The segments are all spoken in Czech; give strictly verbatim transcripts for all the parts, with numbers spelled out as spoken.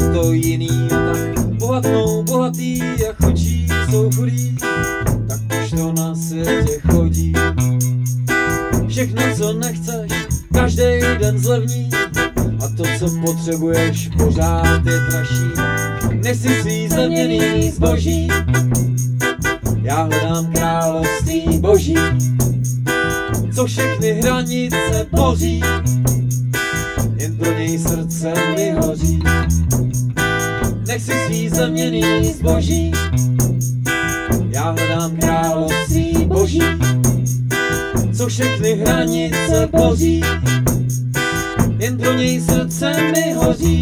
to jiný a tak bohatnou bohatý a chudší jsou chudí, tak už to na světě chodí. Všechno, co nechceš, každý den zlevní a to, co potřebuješ, pořád je dražší. Nechci svý zlevněný zboží, já hledám království boží, co všechny hranice boří, jen pro něj srdce mi hoří. Nechci svý zlevněný zboží, já hledám království boží, co všechny hranice boří, jen pro něj srdce mi hoří.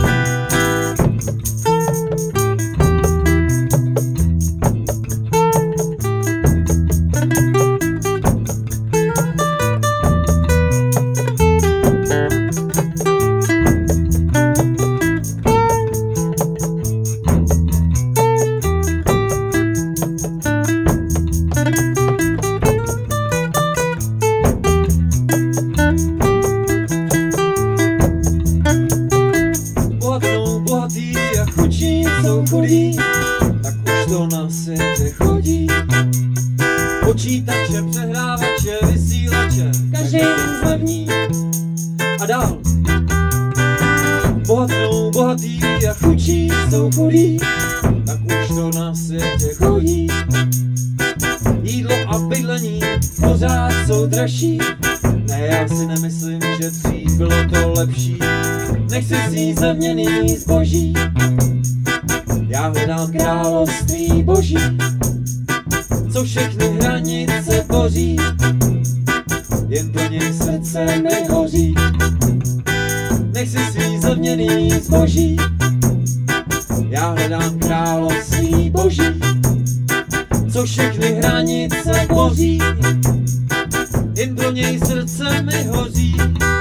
Jsou chudí, tak už to na světě chodí. Počítače, přehrávače, vysílače, každý den zlevní a dál. Bohatnou bohatý a chudí jsou chudí, tak už to na světě chodí. Jídlo a bydlení pořád jsou dražší, ne, já si nemyslím, že dřív bylo to lepší. Nechci si zlevněný zboží, já hledám království boží, co všechny hranice boří, jen pro něj srdce mi hoří. Nechci svý zlevněný zboží, já hledám království boží, co všechny hranice boří, jen pro něj srdce mi hoří.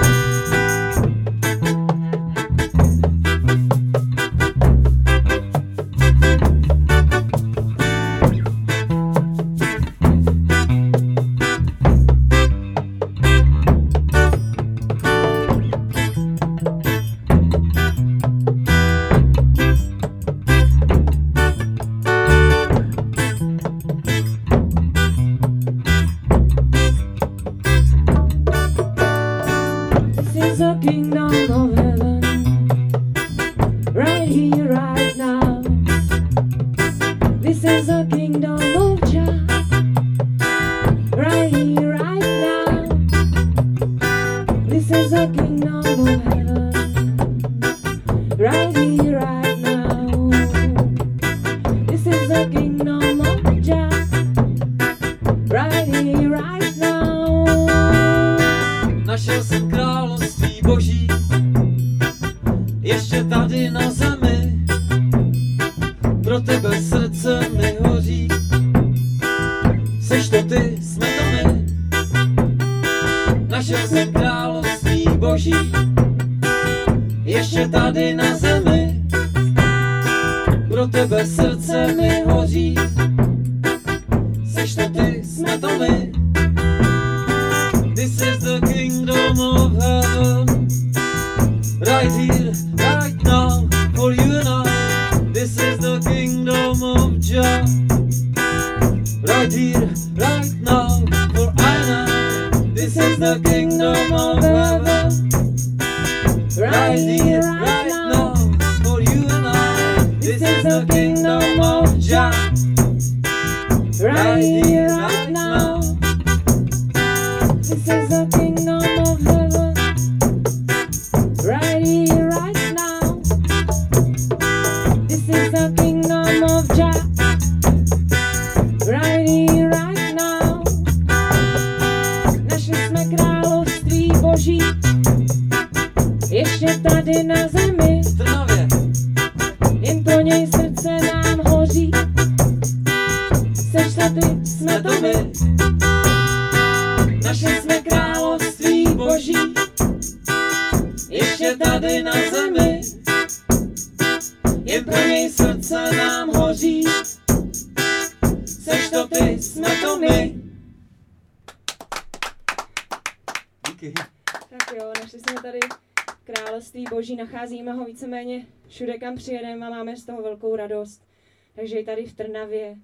The kingdom of heaven, right here, right now. This is the kingdom of Jah, right here, right now. This is the kingdom of heaven, right here, right now. This is the kingdom of Jah, right here, right now. Našel jsem království boží, ještě tady na zemi, pro tebe srdce mi hoří. Seš to ty, jsme to my. Našel jsem království boží, ještě tady na zemi, pro tebe srdce mi hoří. Seš to ty, jsme to my. This is the kingdom of heaven, right here, right now, for you and I. This is the kingdom of Jah, right here, right now, for I and I. This is the kingdom of heaven, right here, right now, for you and I. This is the kingdom of Jah, right here, right now. This is the kingdom of heaven, right here, right now. This is the kingdom of Jah, right here, right now. Našli jsme království boží, ještě tady na zemi, V Trnavě. jen pro něj srdce nám hoří. Seš to ty, jsme to my. Našli jsme království boží, ještě tady na zemi, jen pro něj srdce nám hoří. Seš to ty, jsme to my. Díky. Tak jo, našli jsme tady království boží, nacházíme ho víceméně všude, kam přijedeme a máme z toho velkou radost. Takže i tady v Trnavě